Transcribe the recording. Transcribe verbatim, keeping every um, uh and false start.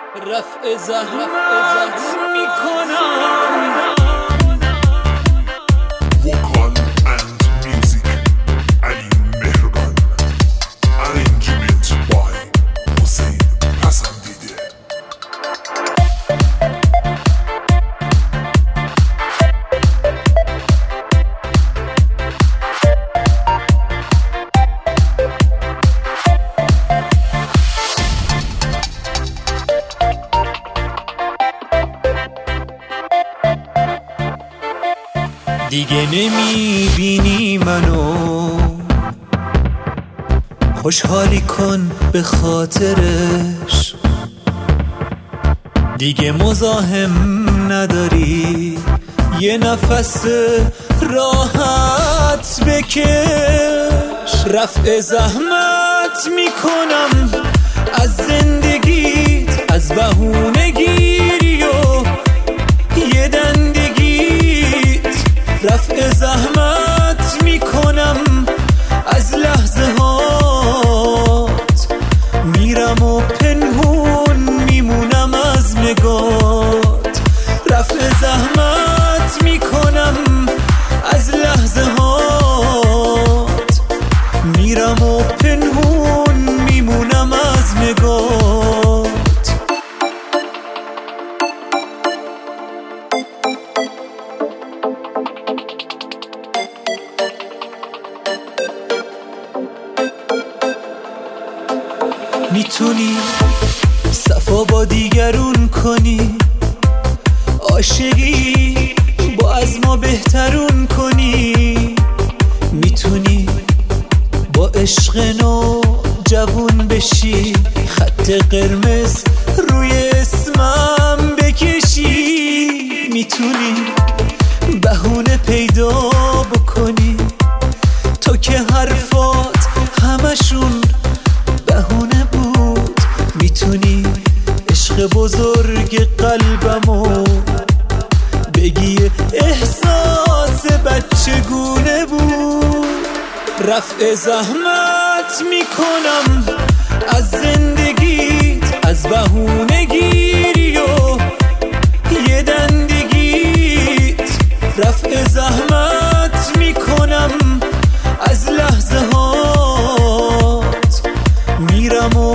رفع زحمت میکنم. Vocal and music علی مهرگان. Arrangement by حسین پسندیده. دیگه نمیبینی منو، خوشحالی کن به خاطرش. دیگه مزاحم نداری، یه نفس راحت بکش. رفع زحمت میکنم از زندگیت، از بهونه گیری و یه دندگیت. رفع زحمت میکنم از لحظه هات، میرم و پنهون میمونم از نگات. رفع زحمت میکنم از لحظه هات، میرم و پنهون میمونم از نگات. میتونی صفا با دیگرون کنی، عاشقی با از ما بهترون کنی. میتونی با عشق نو جوون بشی، خط قرمز روی اسمم بکشی. میتونی بهونه پیدا بکنی، تو که حرفات همشون بهونه بود. میتونی عشق بزرگ قلبمو بگی احساس بچگونه بود. رفع زحمت میکنم از زندگیت، از بهونه گیری و یه دندگیت. رفع زحمت میکنم از لحظه هات، میرم و